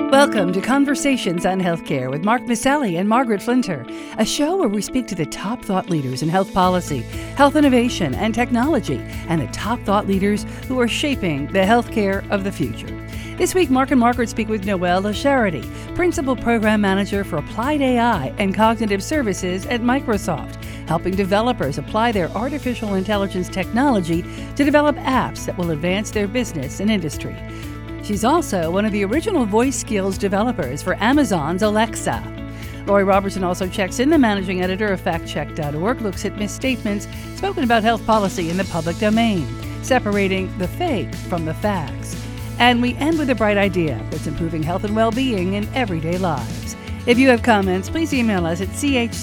Welcome to Conversations on Healthcare with Mark Misselli and Margaret Flinter, a show where we speak to the top thought leaders in health policy, health innovation, and technology, and the top thought leaders who are shaping the healthcare of the future. This week, Mark and Margaret speak with Noelle LaCharity, Principal Program Manager for Applied AI and Cognitive Services at Microsoft, helping developers apply their artificial intelligence technology to develop apps that will advance their business and industry. She's also one of the original voice skills developers for Amazon's Alexa. Lori Robertson also checks in, the managing editor of factcheck.org, looks at misstatements spoken about health policy in the public domain, separating the fake from the facts. And we end with a bright idea that's improving health and well-being in everyday lives. If you have comments, please email us at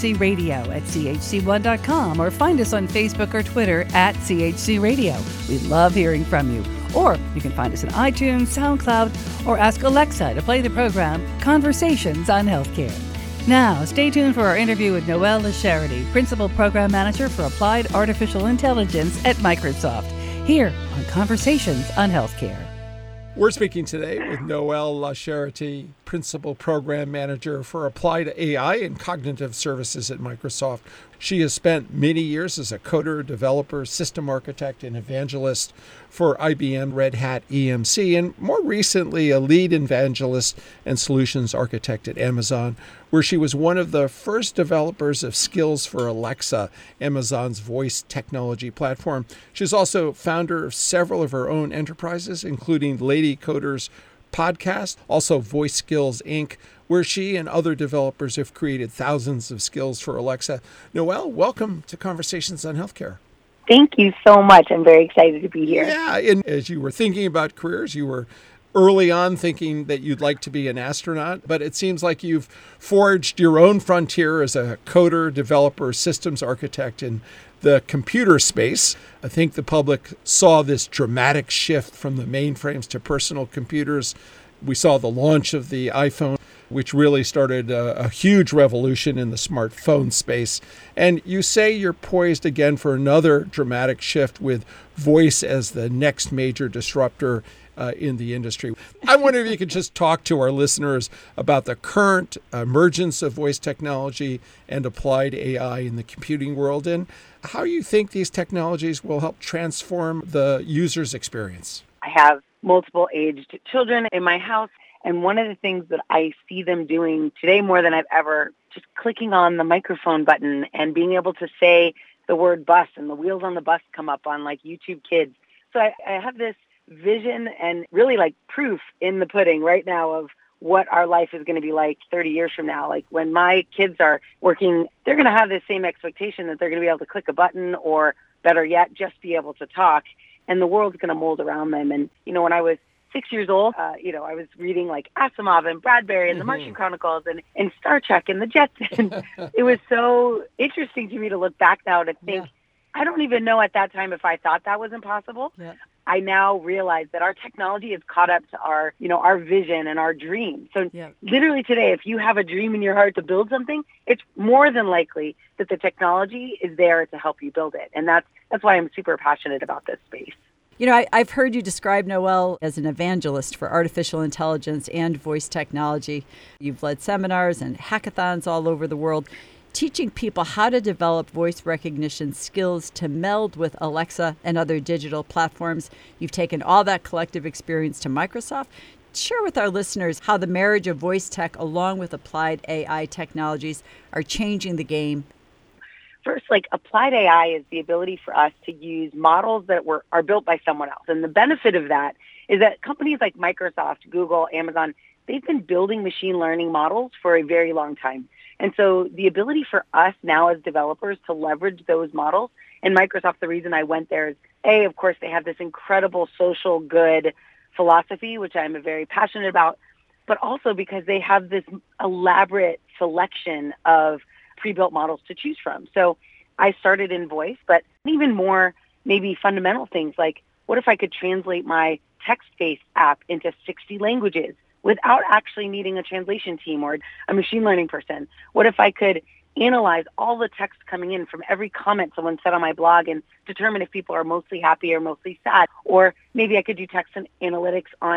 chcradio@chc1.com or find us on Facebook or Twitter at chcradio. We love hearing from you. Or you can find us on iTunes, SoundCloud, or ask Alexa to play the program Conversations on Healthcare. Now, stay tuned for our interview with Noelle LaCharity, Principal Program Manager for Applied Artificial Intelligence at Microsoft, here on Conversations on Healthcare. We're speaking today with Noelle LaCharity, Principal Program Manager for Applied AI and Cognitive Services at Microsoft. She has spent many years as a coder, developer, system architect, and evangelist for IBM, Red Hat, EMC, and more recently a lead evangelist and solutions architect at Amazon, where she was one of the first developers of skills for Alexa, Amazon's voice technology platform. She's also founder of several of her own enterprises, including Lady Coders podcast, also Voice Skills Inc., where she and other developers have created thousands of skills for Alexa. Noelle, welcome to Conversations on Healthcare. Thank you so much. I'm very excited to be here. Yeah, and as you were thinking about careers, you were early on thinking that you'd like to be an astronaut, but it seems like you've forged your own frontier as a coder, developer, systems architect in the computer space. I think the public saw this dramatic shift from the mainframes to personal computers. We saw the launch of the iPhone, which really started a huge revolution in the smartphone space. And you say you're poised again for another dramatic shift with voice as the next major disruptor in the industry. I wonder if you could just talk to our listeners about the current emergence of voice technology and applied AI in the computing world, and how you think these technologies will help transform the user's experience. I have multiple aged children in my house, and one of the things that I see them doing today more than I've ever, just clicking on the microphone button and being able to say the word bus, and the wheels on the bus come up on like YouTube Kids. So I have this vision and really like proof in the pudding right now of what our life is going to be like 30 years from now. Like when my kids are working, they're going to have the same expectation that they're going to be able to click a button, or better yet, just be able to talk, and the world's going to mold around them. And, when I was 6 years old, I was reading like Asimov and Bradbury and the Martian Chronicles and Star Trek and the Jetsons. It was so interesting to me to look back now to think, I don't even know at that time if I thought that was impossible. Yeah. I now realize that our technology has caught up to our vision and our dream. So literally today, if you have a dream in your heart to build something, it's more than likely that the technology is there to help you build it. And that's why I'm super passionate about this space. I've heard you describe Noelle as an evangelist for artificial intelligence and voice technology. You've led seminars and hackathons all over the world, teaching people how to develop voice recognition skills to meld with Alexa and other digital platforms. You've taken all that collective experience to Microsoft. Share with our listeners how the marriage of voice tech along with applied AI technologies are changing the game. First, applied AI is the ability for us to use models that are built by someone else. And the benefit of that is that companies like Microsoft, Google, Amazon, they've been building machine learning models for a very long time. And so the ability for us now as developers to leverage those models, and Microsoft, the reason I went there is, of course, they have this incredible social good philosophy, which I'm very passionate about, but also because they have this elaborate selection of pre-built models to choose from. So I started in voice, but even more maybe fundamental things like, what if I could translate my text-based app into 60 languages without actually needing a translation team or a machine learning person? What if I could analyze all the text coming in from every comment someone said on my blog and determine if people are mostly happy or mostly sad? Or maybe I could do text and analytics on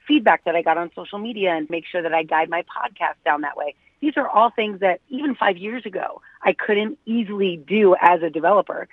feedback that I got on social media and make sure that I guide my podcast down that way. These are all things that even 5 years ago, I couldn't easily do as a developer.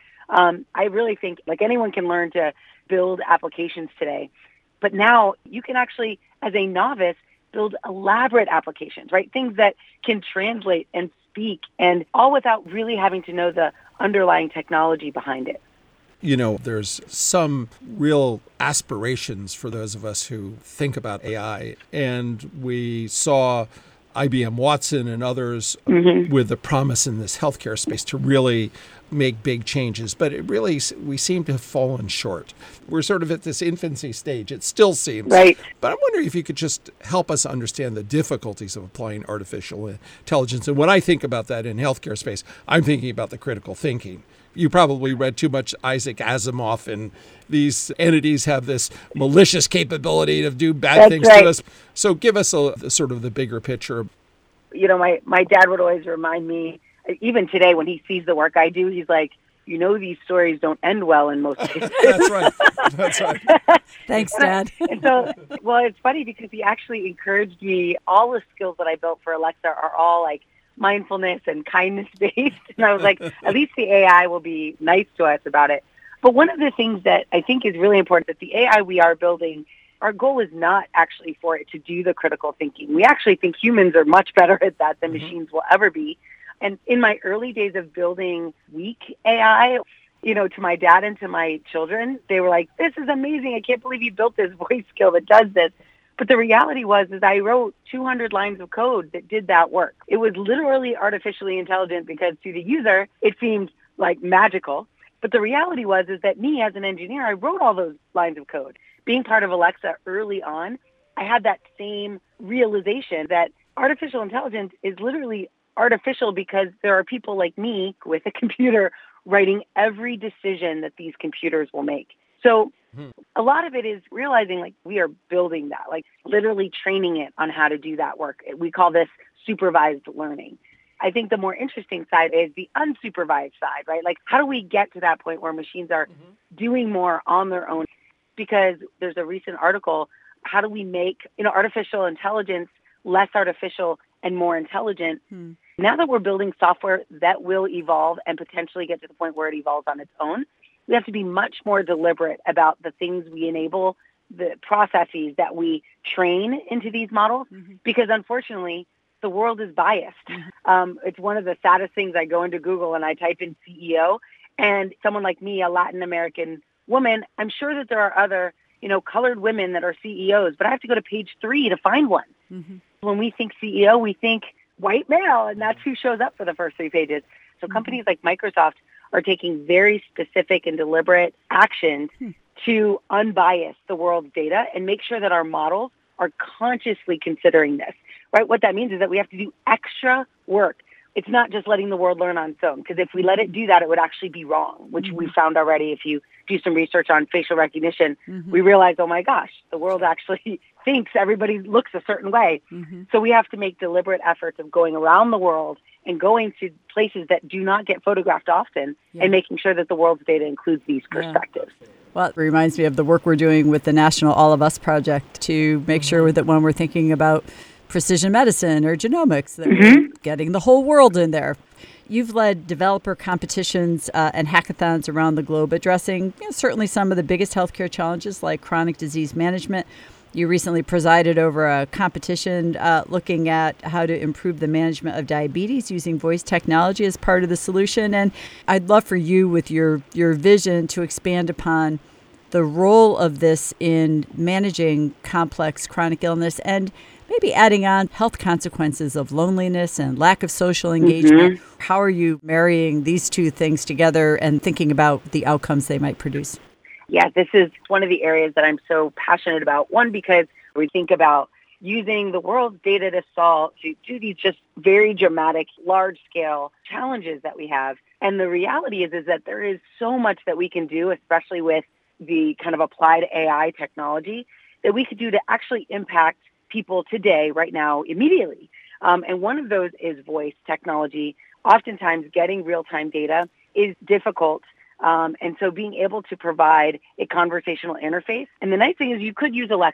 I really think like anyone can learn to build applications today, but now you can actually, as a novice, build elaborate applications, right? Things that can translate and speak, and all without really having to know the underlying technology behind it. You know, there's some real aspirations for those of us who think about AI, and we saw IBM Watson and others with the promise in this healthcare space to really make big changes. But we seem to have fallen short. We're sort of at this infancy stage. It still seems. Right. But I'm wondering if you could just help us understand the difficulties of applying artificial intelligence. And when I think about that in healthcare space, I'm thinking about the critical thinking. You probably read too much Isaac Asimov, and these entities have this malicious capability to do bad things to us. So give us sort of the bigger picture. You know, my dad would always remind me, even today when he sees the work I do, he's like, you know, these stories don't end well in most cases. That's right. That's right. Thanks, Dad. And so, well, it's funny because he actually encouraged me. All the skills that I built for Alexa are all like mindfulness and kindness based. And I was like, at least the AI will be nice to us about it. But one of the things that I think is really important that the AI we are building, our goal is not actually for it to do the critical thinking. We actually think humans are much better at that than machines will ever be. And in my early days of building weak AI, you know, to my dad and to my children, they were like, this is amazing. I can't believe you built this voice skill that does this. But the reality was I wrote 200 lines of code that did that work. It was literally artificially intelligent because to the user, it seemed like magical. But the reality was that me as an engineer, I wrote all those lines of code. Being part of Alexa early on, I had that same realization that artificial intelligence is literally artificial because there are people like me with a computer writing every decision that these computers will make. So a lot of it is realizing like we are building that, like literally training it on how to do that work. We call this supervised learning. I think the more interesting side is the unsupervised side, right? Like how do we get to that point where machines are doing more on their own? Because there's a recent article, how do we make, artificial intelligence less artificial and more intelligent? Now that we're building software that will evolve and potentially get to the point where it evolves on its own, we have to be much more deliberate about the things we enable, the processes that we train into these models, because unfortunately, the world is biased. It's one of the saddest things. I go into Google and I type in CEO, and someone like me, a Latin American woman, I'm sure that there are other, colored women that are CEOs, but I have to go to page 3 to find one. When we think CEO, we think white male, and that's who shows up for the first 3 pages. So companies like Microsoft are taking very specific and deliberate actions to unbias the world's data and make sure that our models are consciously considering this, right? What that means is that we have to do extra work. It's not just letting the world learn on its own, because if we let it do that, it would actually be wrong, which we found already. If you do some research on facial recognition, we realize, oh my gosh, the world actually thinks everybody looks a certain way. So we have to make deliberate efforts of going around the world and going to places that do not get photographed often and making sure that the world's data includes these perspectives. Well, it reminds me of the work we're doing with the National All of Us Project to make sure that when we're thinking about precision medicine or genomics, that we're getting the whole world in there. You've led developer competitions and hackathons around the globe addressing certainly some of the biggest healthcare challenges like chronic disease management. You recently presided over a competition looking at how to improve the management of diabetes using voice technology as part of the solution. And I'd love for you, with your vision, to expand upon the role of this in managing complex chronic illness and maybe adding on health consequences of loneliness and lack of social engagement. How are you marrying these two things together and thinking about the outcomes they might produce? Yeah, this is one of the areas that I'm so passionate about. One, because we think about using the world's data to do these just very dramatic, large-scale challenges that we have. And the reality is that there is so much that we can do, especially with the kind of applied AI technology, that we could do to actually impact people today, right now, immediately. And one of those is voice technology. Oftentimes, getting real-time data is difficult. And so being able to provide a conversational interface. And the nice thing is you could use Alexa.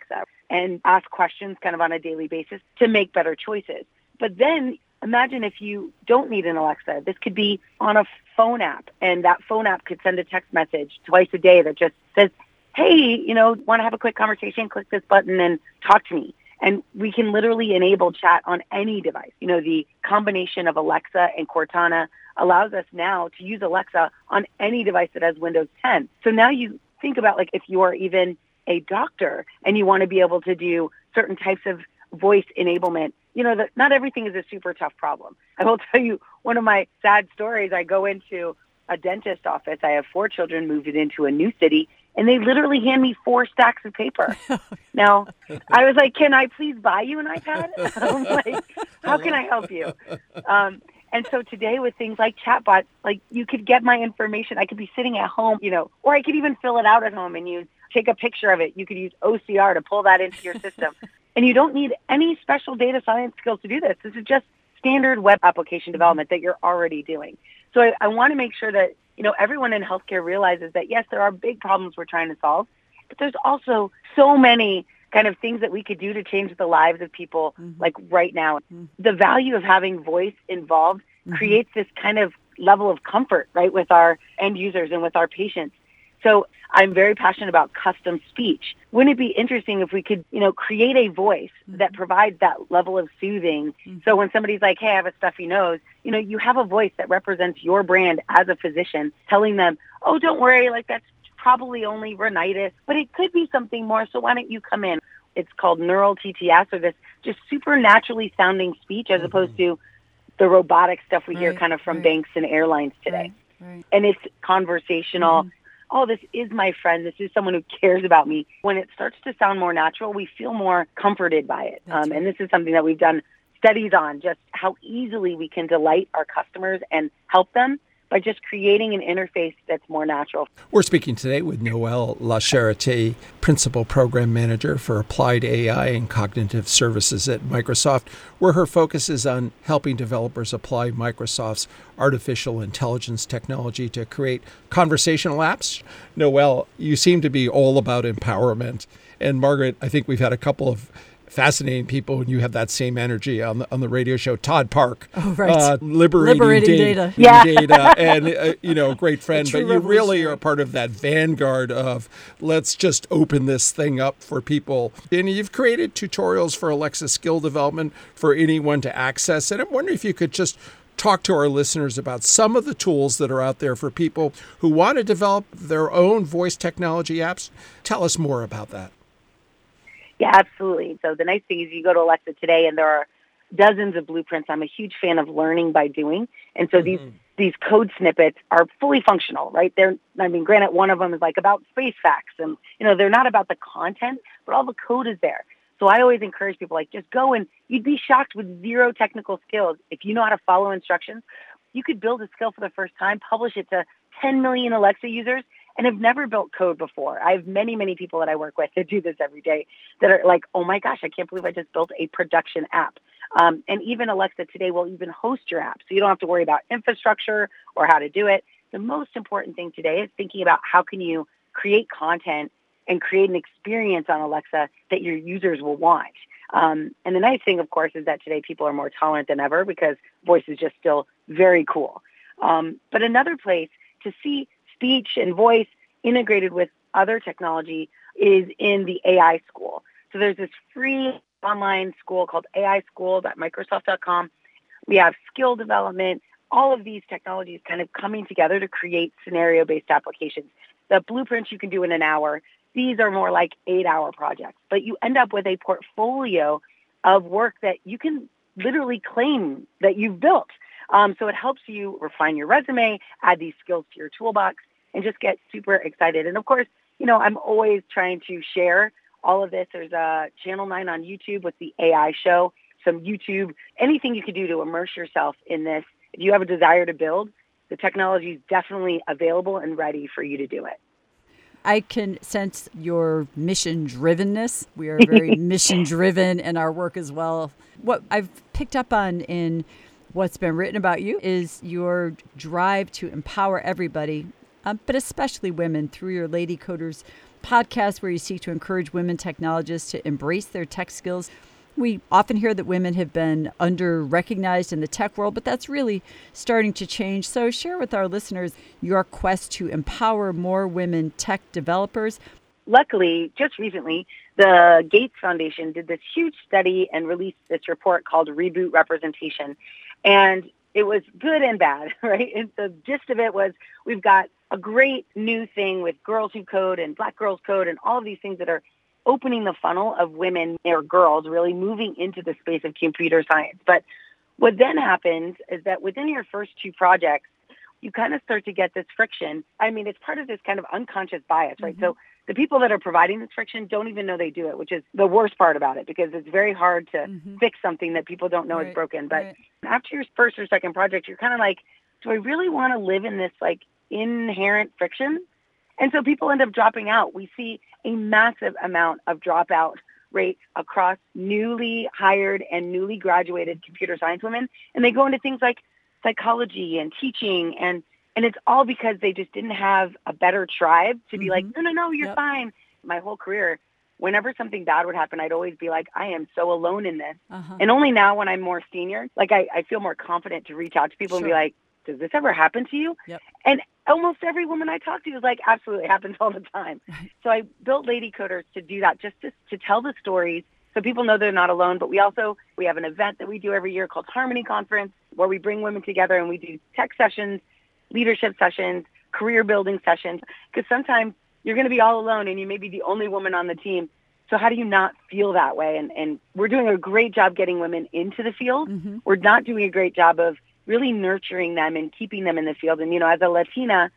and ask questions kind of on a daily basis to make better choices. But then imagine if you don't need an Alexa. This could be on a phone app, and that phone app could send a text message twice a day that just says, hey, want to have a quick conversation? Click this button and talk to me. And we can literally enable chat on any device. The combination of Alexa and Cortana allows us now to use Alexa on any device that has Windows 10. So now you think about, like, if you are even a doctor and you want to be able to do certain types of voice enablement, that not everything is a super tough problem. I will tell you one of my sad stories. I go into a dentist office. I have 4 children moved into a new city, and they literally hand me 4 stacks of paper. Now, I was like, can I please buy you an iPad? I'm like, how can I help you? And so today with things like chatbots, like, you could get my information. I could be sitting at home, or I could even fill it out at home and you take a picture of it. You could use OCR to pull that into your system. And you don't need any special data science skills to do this. This is just standard web application development that you're already doing. So I want to make sure that, everyone in healthcare realizes that, yes, there are big problems we're trying to solve, but there's also so many kind of things that we could do to change the lives of people, like right now. The value of having voice involved creates this kind of level of comfort, right, with our end users and with our patients. So I'm very passionate about custom speech. Wouldn't it be interesting if we could, create a voice that provides that level of soothing? So when somebody's like, hey, I have a stuffy nose, you have a voice that represents your brand as a physician, telling them, oh, don't worry, like, that's probably only rhinitis, but it could be something more. So why don't you come in? It's called neural TTS, or this just supernaturally sounding speech, as opposed to the robotic stuff we hear kind of from banks and airlines today. Right. And it's conversational. Oh, this is my friend. This is someone who cares about me. When it starts to sound more natural, we feel more comforted by it. And this is something that we've done studies on, just how easily we can delight our customers and help them by just creating an interface that's more natural. We're speaking today with Noelle Lacharité, Principal Program Manager for Applied AI and Cognitive Services at Microsoft, where her focus is on helping developers apply Microsoft's artificial intelligence technology to create conversational apps. Noelle, you seem to be all about empowerment. And Margaret, I think we've had a couple of fascinating people, and you have that same energy on the radio show. Todd Park, liberating data. Data, and great friend. But you really are part of that vanguard of let's just open this thing up for people. And you've created tutorials for Alexa skill development for anyone to access. And I'm wondering if you could just talk to our listeners about some of the tools that are out there for people who want to develop their own voice technology apps. Tell us more about that. Yeah, absolutely. So the nice thing is you go to Alexa today and there are dozens of blueprints. I'm a huge fan of learning by doing. And so these code snippets are fully functional, right? Granted, one of them is like about space facts and, they're not about the content, but all the code is there. So I always encourage people, like, just go, and you'd be shocked with zero technical skills. If you know how to follow instructions, you could build a skill for the first time, publish it to 10 million Alexa users, and have never built code before. I have many, many people that I work with that do this every day that are like, oh my gosh, I can't believe I just built a production app. And even Alexa today will even host your app. So you don't have to worry about infrastructure or how to do it. The most important thing today is thinking about how can you create content and create an experience on Alexa that your users will watch. And the nice thing, of course, is that today people are more tolerant than ever because voice is just still very cool. But another place to see speech and voice integrated with other technology is in the AI school. So there's this free online school called aischool.microsoft.com. We have skill development, all of these technologies kind of coming together to create scenario-based applications. The blueprints you can do in an hour. These are more like 8-hour projects, but you end up with a portfolio of work that you can literally claim that you've built. So it helps you refine your resume, add these skills to your toolbox, and just get super excited. And of course, I'm always trying to share all of this. There's a Channel 9 on YouTube with the AI show, some YouTube, anything you could do to immerse yourself in this. If you have a desire to build, the technology is definitely available and ready for you to do it. I can sense your mission-drivenness. We are very mission-driven in our work as well. What I've picked up on in what's been written about you is your drive to empower everybody, but especially women, through your Lady Coders podcast where you seek to encourage women technologists to embrace their tech skills. We often hear that women have been under-recognized in the tech world, but that's really starting to change. So share with our listeners your quest to empower more women tech developers. Luckily, just recently, the Gates Foundation did this huge study and released this report called Reboot Representation. And it was good and bad, right? And the gist of it was we've got a great new thing with Girls Who Code and Black Girls Code and all of these things that are opening the funnel of women or girls really moving into the space of computer science. But what then happens is that within your first two projects, you kind of start to get this friction. I mean, it's part of this kind of unconscious bias, right? So the people that are providing this friction don't even know they do it, which is the worst part about it, because it's very hard to fix something that people don't know is broken. But after your first or second project, you're kind of like, do I really want to live in this like inherent friction? And so people end up dropping out. We see a massive amount of dropout rates across newly hired and newly graduated computer science women. And they go into things like psychology and teaching, and it's all because they just didn't have a better tribe to be like, no, you're fine. My whole career, whenever something bad would happen, I'd always be like, I am so alone in this. And only now when I'm more senior, like I feel more confident to reach out to people and be like, does this ever happen to you? And almost every woman I talk to is like, absolutely, it happens all the time. So I built Lady Coders to do that, just to tell the stories so people know they're not alone. But we have an event that we do every year called Harmony Conference, where we bring women together and we do tech sessions, leadership sessions, career building sessions, because sometimes you're going to be all alone and you may be the only woman on the team. So how do you not feel that way? And we're doing a great job getting women into the field. We're not doing a great job of really nurturing them and keeping them in the field. And, as a Latina,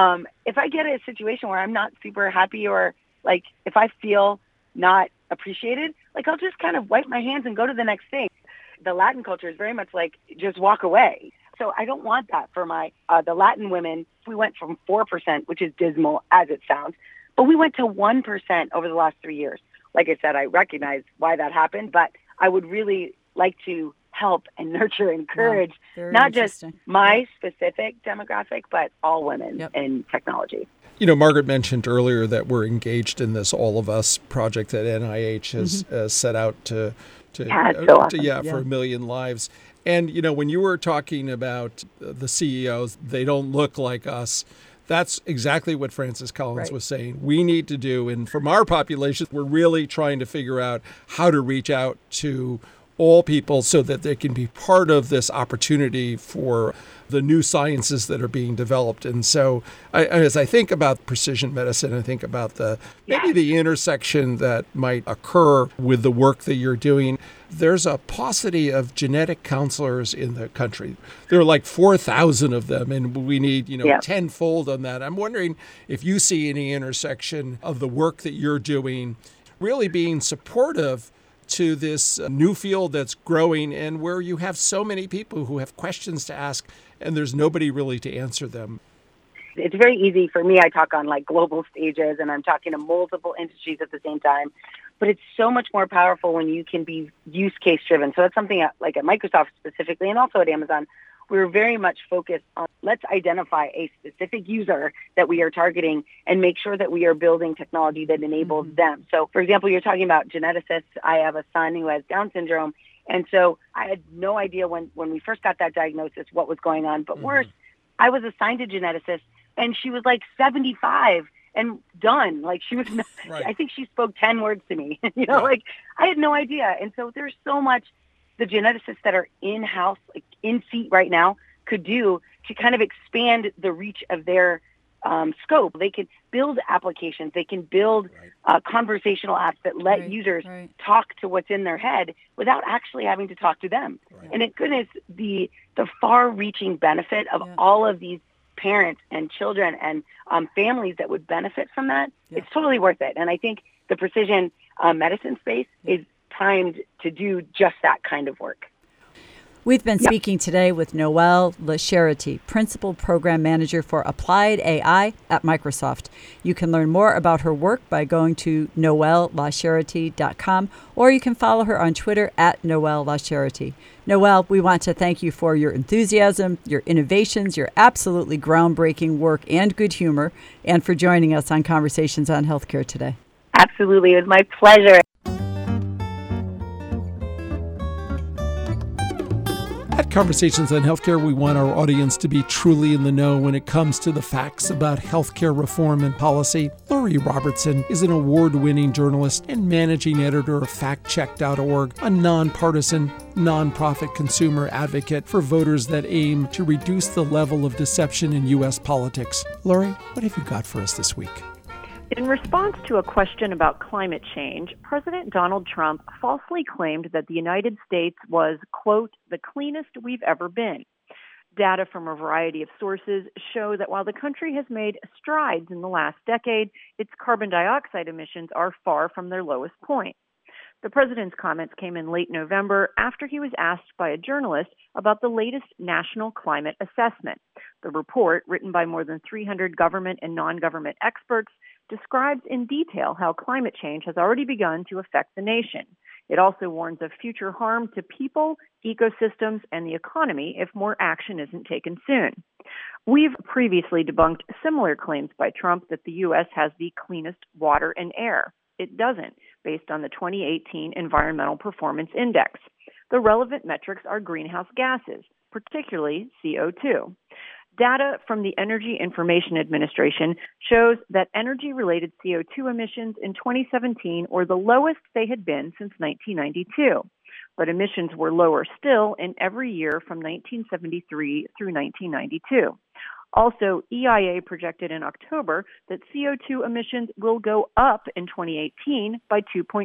if I get a situation where I'm not super happy, or like if I feel not appreciated, like I'll just kind of wipe my hands and go to the next thing. The Latin culture is very much like just walk away. So I don't want that for the Latin women. We went from 4%, which is dismal as it sounds, but we went to 1% over the last 3 years. Like I said, I recognize why that happened, but I would really like to help and nurture and encourage not just my specific demographic, but all women in technology. Margaret mentioned earlier that we're engaged in this All of Us project that NIH has set out to for 1 million lives. And, when you were talking about the CEOs, they don't look like us. That's exactly what Francis Collins was saying. We need to do, and from our population, we're really trying to figure out how to reach out to all people so that they can be part of this opportunity for the new sciences that are being developed. And so as I think about precision medicine, I think about maybe the intersection that might occur with the work that you're doing. There's a paucity of genetic counselors in the country. There are like 4,000 of them, and we need, tenfold on that. I'm wondering if you see any intersection of the work that you're doing really being supportive to this new field that's growing, and where you have so many people who have questions to ask and there's nobody really to answer them. It's very easy for me. I talk on like global stages and I'm talking to multiple industries at the same time, but it's so much more powerful when you can be use case driven. So that's something like at Microsoft specifically, and also at Amazon, we're very much focused on let's identify a specific user that we are targeting and make sure that we are building technology that enables them. So, for example, you're talking about geneticists. I have a son who has Down syndrome. And so I had no idea when we first got that diagnosis what was going on. But worse, I was assigned a geneticist, and she was like 75 and done. Like she was, I think she spoke 10 words to me. Like I had no idea. And so there's so much the geneticists that are in-house, like in seat right now, could do to kind of expand the reach of their scope. They can build applications. They can build conversational apps that let users talk to what's in their head without actually having to talk to them. And it goodness, the far-reaching benefit of all of these parents and children and families that would benefit from that, it's totally worth it. And I think the precision medicine space is primed to do just that kind of work. We've been speaking today with Noelle LaCharity, Principal Program Manager for Applied AI at Microsoft. You can learn more about her work by going to noellelacharity.com, or you can follow her on Twitter at Noelle LaCharity. Noelle, we want to thank you for your enthusiasm, your innovations, your absolutely groundbreaking work and good humor, and for joining us on Conversations on Healthcare today. Absolutely. It was my pleasure. At Conversations on Healthcare, we want our audience to be truly in the know when it comes to the facts about healthcare reform and policy. Lori Robertson is an award-winning journalist and managing editor of FactCheck.org, a nonpartisan, nonprofit consumer advocate for voters that aim to reduce the level of deception in U.S. politics. Lori, what have you got for us this week? In response to a question about climate change, President Donald Trump falsely claimed that the United States was, quote, the cleanest we've ever been. Data from a variety of sources show that while the country has made strides in the last decade, its carbon dioxide emissions are far from their lowest point. The president's comments came in late November after he was asked by a journalist about the latest national climate assessment. The report, written by more than 300 government and non-government experts, describes in detail how climate change has already begun to affect the nation. It also warns of future harm to people, ecosystems, and the economy if more action isn't taken soon. We've previously debunked similar claims by Trump that the U.S. has the cleanest water and air. It doesn't, based on the 2018 Environmental Performance Index. The relevant metrics are greenhouse gases, particularly CO2. Data from the Energy Information Administration shows that energy-related CO2 emissions in 2017 were the lowest they had been since 1992, but emissions were lower still in every year from 1973 through 1992. Also, EIA projected in October that CO2 emissions will go up in 2018 by 2.2%.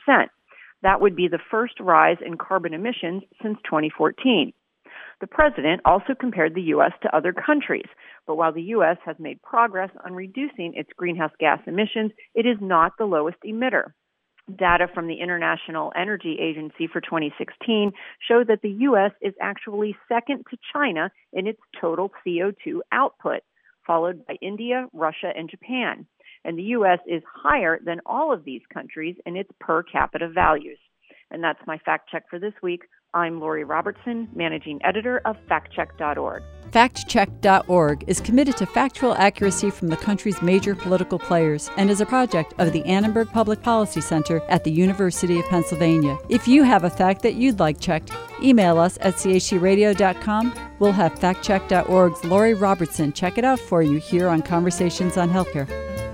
That would be the first rise in carbon emissions since 2014. The president also compared the U.S. to other countries, but while the U.S. has made progress on reducing its greenhouse gas emissions, it is not the lowest emitter. Data from the International Energy Agency for 2016 show that the U.S. is actually second to China in its total CO2 output, followed by India, Russia, and Japan. And the U.S. is higher than all of these countries in its per capita values. And that's my fact check for this week. I'm Lori Robertson, managing editor of FactCheck.org. FactCheck.org is committed to factual accuracy from the country's major political players and is a project of the Annenberg Public Policy Center at the University of Pennsylvania. If you have a fact that you'd like checked, email us at chcradio.com. We'll have FactCheck.org's Lori Robertson check it out for you here on Conversations on Healthcare.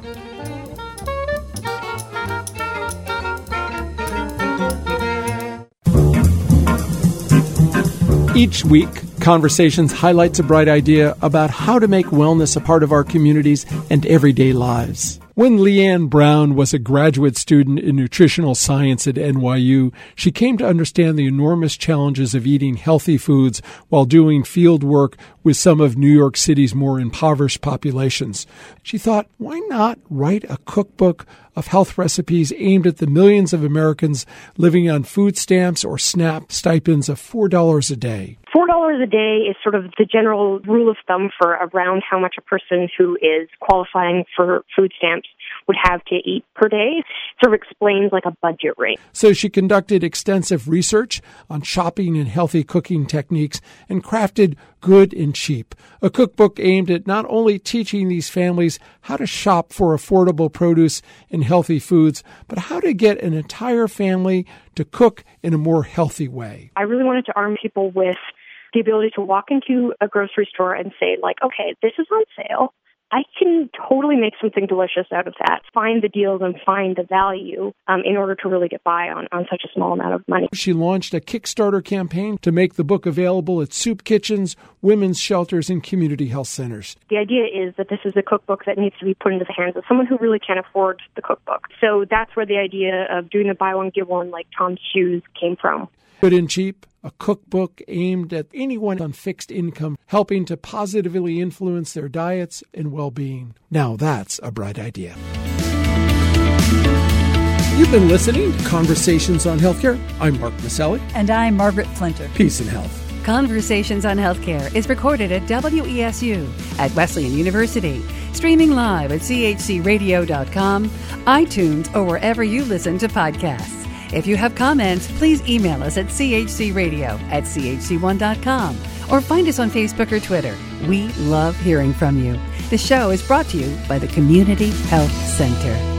Each week, Conversations highlights a bright idea about how to make wellness a part of our communities and everyday lives. When Leanne Brown was a graduate student in nutritional science at NYU, she came to understand the enormous challenges of eating healthy foods while doing field work with some of New York City's more impoverished populations. She thought, why not write a cookbook of health recipes aimed at the millions of Americans living on food stamps or SNAP stipends of $4 a day? $4 a day is sort of the general rule of thumb for around how much a person who is qualifying for food stamps would have to eat per day. Sort of explains like a budget rate. So she conducted extensive research on shopping and healthy cooking techniques and crafted Good and Cheap, a cookbook aimed at not only teaching these families how to shop for affordable produce and healthy foods, but how to get an entire family to cook in a more healthy way. I really wanted to arm people with the ability to walk into a grocery store and say, like, okay, this is on sale. I can totally make something delicious out of that, find the deals and find the value in order to really get by on such a small amount of money. She launched a Kickstarter campaign to make the book available at soup kitchens, women's shelters, and community health centers. The idea is that this is a cookbook that needs to be put into the hands of someone who really can't afford the cookbook. So that's where the idea of doing the buy one, get one like Tom's Shoes came from. Good and Cheap, a cookbook aimed at anyone on fixed income, helping to positively influence their diets and well-being. Now that's a bright idea. You've been listening to Conversations on Healthcare. I'm Mark Maselli. And I'm Margaret Flinter. Peace and health. Conversations on Healthcare is recorded at WESU at Wesleyan University, streaming live at chcradio.com, iTunes, or wherever you listen to podcasts. If you have comments, please email us at chcradio@chc1.com or find us on Facebook or Twitter. We love hearing from you. The show is brought to you by the Community Health Center.